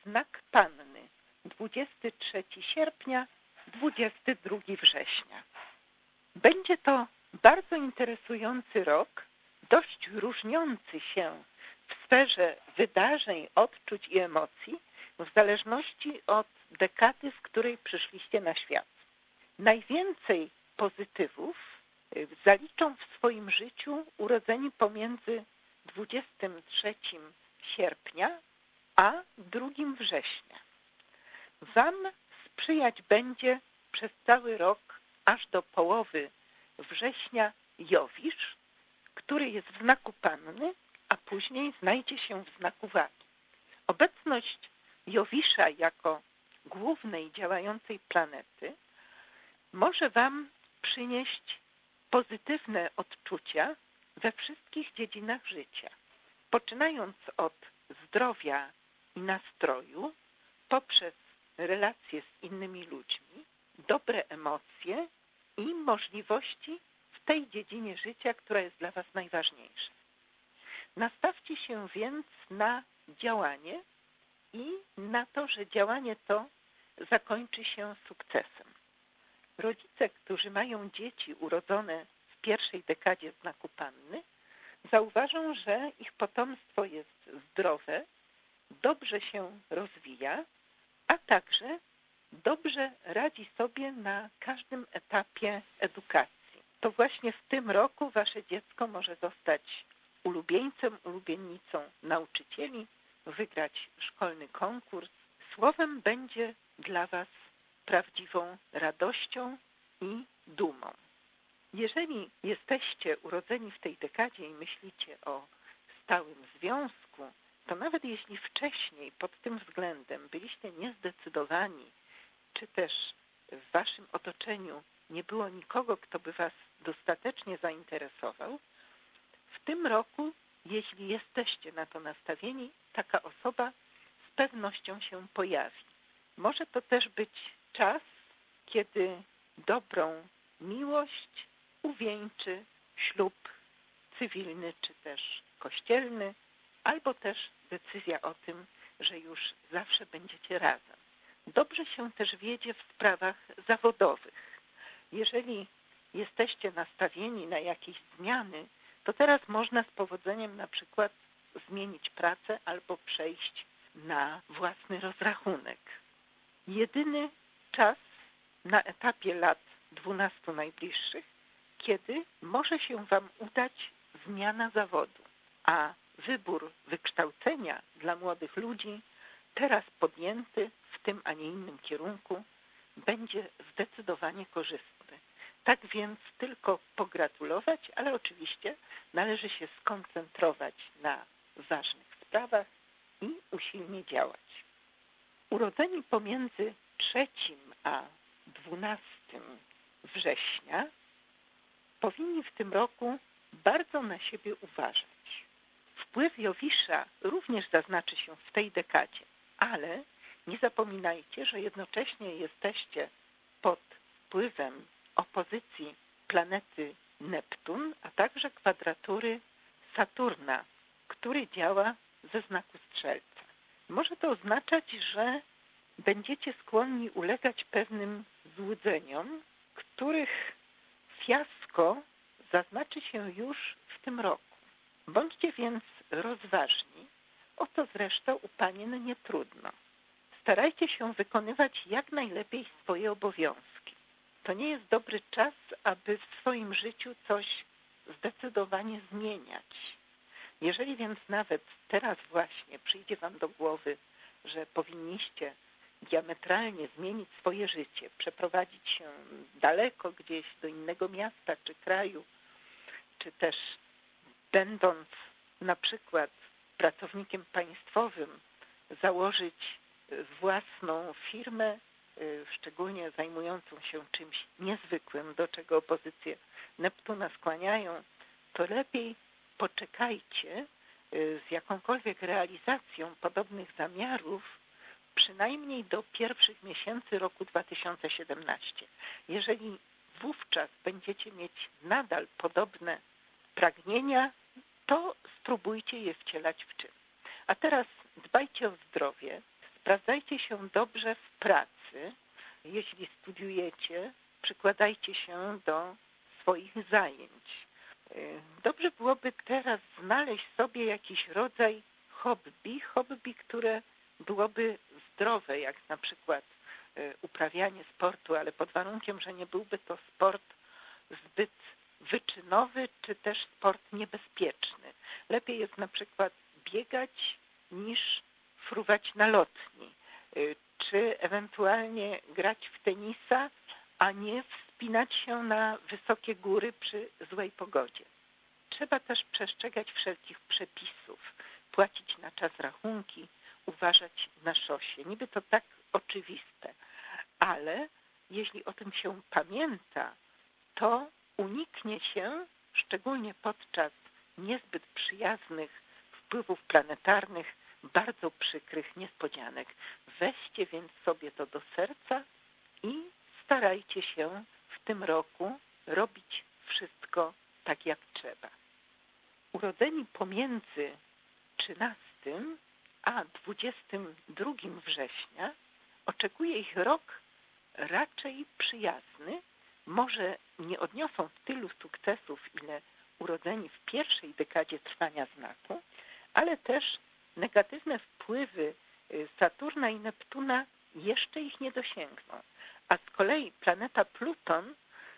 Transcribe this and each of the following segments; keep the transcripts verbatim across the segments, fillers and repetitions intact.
znak Panny, dwudziestego trzeciego sierpnia, dwudziestego drugiego września. Będzie to bardzo interesujący rok, dość różniący się w sferze wydarzeń, odczuć i emocji, w zależności od dekady, w której przyszliście na świat. Najwięcej pozytywów zaliczą w swoim życiu urodzeni pomiędzy dwudziestego trzeciego sierpnia a drugiego września. Wam sprzyjać będzie przez cały rok, aż do połowy września, Jowisz, który jest w znaku Panny, a później znajdzie się w znaku Wagi. Obecność Jowisza jako głównej działającej planety może wam przynieść pozytywne odczucia we wszystkich dziedzinach życia, poczynając od zdrowia i nastroju, poprzez relacje z innymi ludźmi, dobre emocje i możliwości w tej dziedzinie życia, która jest dla was najważniejsza. Nastawcie się więc na działanie i na to, że działanie to zakończy się sukcesem. Rodzice, którzy mają dzieci urodzone w pierwszej dekadzie znaku Panny, zauważą, że ich potomstwo jest zdrowe, dobrze się rozwija, a także dobrze radzi sobie na każdym etapie edukacji. To właśnie w tym roku wasze dziecko może zostać ulubieńcem, ulubienicą nauczycieli, wygrać szkolny konkurs. Słowem, będzie dla was prawdziwą radością i dumą. Jeżeli jesteście urodzeni w tej dekadzie i myślicie o stałym związku, to nawet jeśli wcześniej pod tym względem byliście niezdecydowani, czy też w waszym otoczeniu nie było nikogo, kto by was dostatecznie zainteresował, w tym roku, jeśli jesteście na to nastawieni, taka osoba z pewnością się pojawi. Może to też być czas, kiedy dobrą miłość uwieńczy ślub cywilny czy też kościelny, albo też decyzja o tym, że już zawsze będziecie razem. Dobrze się też wiedzie w sprawach zawodowych. Jeżeli jesteście nastawieni na jakieś zmiany, to teraz można z powodzeniem na przykład zmienić pracę albo przejść na własny rozrachunek. Jedyny czas na etapie lat dwunastu najbliższych, kiedy może się wam udać zmiana zawodu, a wybór wykształcenia dla młodych ludzi, teraz podjęty w tym, a nie innym kierunku, będzie zdecydowanie korzystny. Tak więc tylko pogratulować, ale oczywiście należy się skoncentrować na ważnych sprawach i usilnie działać. Urodzeni pomiędzy trzecim a dwunastym września powinni w tym roku bardzo na siebie uważać. Wpływ Jowisza również zaznaczy się w tej dekadzie, ale nie zapominajcie, że jednocześnie jesteście pod wpływem opozycji planety Neptun, a także kwadratury Saturna, który działa ze znaku Strzelca. Może to oznaczać, że będziecie skłonni ulegać pewnym złudzeniom, których fiasko zaznaczy się już w tym roku. Bądźcie więc rozważni, o co zresztą u panien nie trudno. Starajcie się wykonywać jak najlepiej swoje obowiązki. To nie jest dobry czas, aby w swoim życiu coś zdecydowanie zmieniać. Jeżeli więc nawet teraz właśnie przyjdzie wam do głowy, że powinniście diametralnie zmienić swoje życie, przeprowadzić się daleko gdzieś do innego miasta czy kraju, czy też będąc na przykład pracownikiem państwowym, założyć własną firmę, szczególnie zajmującą się czymś niezwykłym, do czego opozycje Neptuna skłaniają, to lepiej poczekajcie z jakąkolwiek realizacją podobnych zamiarów przynajmniej do pierwszych miesięcy roku dwa tysiące siedemnastego. Jeżeli wówczas będziecie mieć nadal podobne pragnienia, to spróbujcie je wcielać w czyn. A teraz dbajcie o zdrowie, Sprawdzajcie się dobrze w pracy. Jeśli studiujecie, przykładajcie się do swoich zajęć. Dobrze byłoby teraz znaleźć sobie jakiś rodzaj hobby, hobby, które byłoby zdrowe, jak na przykład uprawianie sportu, ale pod warunkiem, że nie byłby to sport zbyt wyczynowy, czy też sport niebezpieczny. Lepiej jest na przykład biegać niż fruwać na lotni, czy ewentualnie grać w tenisa, a nie wspinać się na wysokie góry przy złej pogodzie. Trzeba też przestrzegać wszelkich przepisów, płacić na czas rachunki, uważać na szosie. Niby to tak oczywiste, ale jeśli o tym się pamięta, to uniknie się, szczególnie podczas niezbyt przyjaznych wpływów planetarnych, bardzo przykrych niespodzianek. Weźcie więc sobie to do serca i starajcie się w tym roku robić wszystko tak, jak trzeba. Urodzeni pomiędzy trzynastego a dwudziestego drugiego września oczekuje ich rok raczej przyjazny. Może nie odniosą tylu sukcesów, ile urodzeni w pierwszej dekadzie trwania znaku, ale też negatywne wpływy Saturna i Neptuna jeszcze ich nie dosięgną. A z kolei planeta Pluton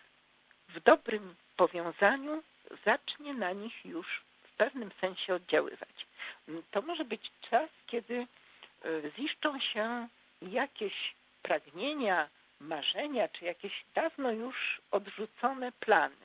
w dobrym powiązaniu zacznie na nich już w pewnym sensie oddziaływać. To może być czas, kiedy ziszczą się jakieś pragnienia, marzenia, czy jakieś dawno już odrzucone plany.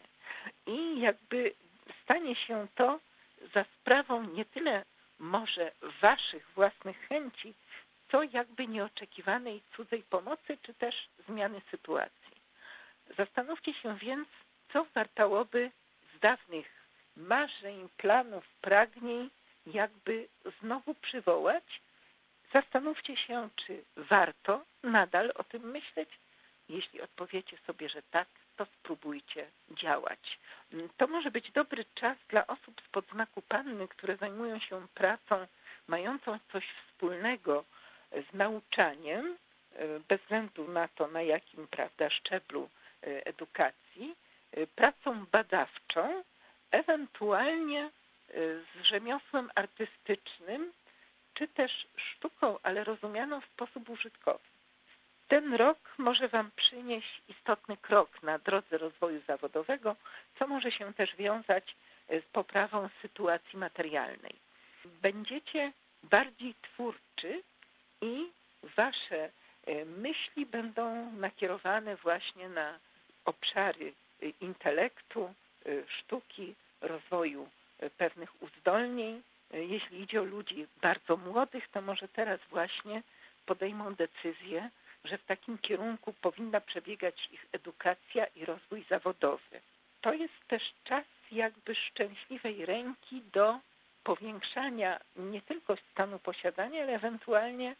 I jakby stanie się to za sprawą nie tyle może waszych własnych chęci, co jakby nieoczekiwanej cudzej pomocy, czy też zmiany sytuacji. Zastanówcie się więc, co wartałoby z dawnych marzeń, planów, pragnień jakby znowu przywołać. Zastanówcie się, czy warto nadal o tym myśleć. Jeśli odpowiecie sobie, że tak, to spróbujcie działać. To może być dobry czas dla osób spod znaku Panny, które zajmują się pracą mającą coś wspólnego z nauczaniem, bez względu na to, na jakim, prawda, szczeblu edukacji, pracą badawczą, ewentualnie z rzemiosłem artystycznym, czy też sztuką, ale rozumianą w sposób użytkowy. Ten rok może wam przynieść istotny krok na drodze rozwoju zawodowego, co może się też wiązać z poprawą sytuacji materialnej. Będziecie bardziej twórczy i wasze myśli będą nakierowane właśnie na obszary intelektu, sztuki, rozwoju pewnych uzdolnień. Jeśli idzie o ludzi bardzo młodych, to może teraz właśnie podejmą decyzję, że w takim kierunku powinna przebiegać ich edukacja i rozwój zawodowy. To jest też czas jakby szczęśliwej ręki do powiększania nie tylko stanu posiadania, ale ewentualnie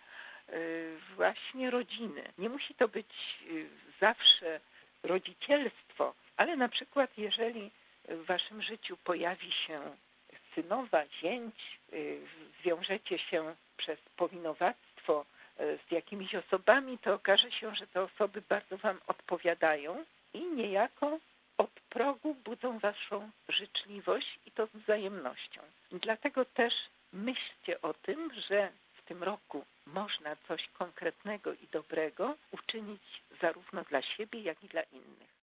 właśnie rodziny. Nie musi to być zawsze rodzicielstwo, ale na przykład jeżeli w waszym życiu pojawi się synowa, zięć, zwiążecie się przez powinowactwo z jakimiś osobami, to okaże się, że te osoby bardzo wam odpowiadają i niejako od progu budzą waszą życzliwość i to z wzajemnością. Dlatego też myślcie o tym, że w tym roku można coś konkretnego i dobrego uczynić zarówno dla siebie, jak i dla innych.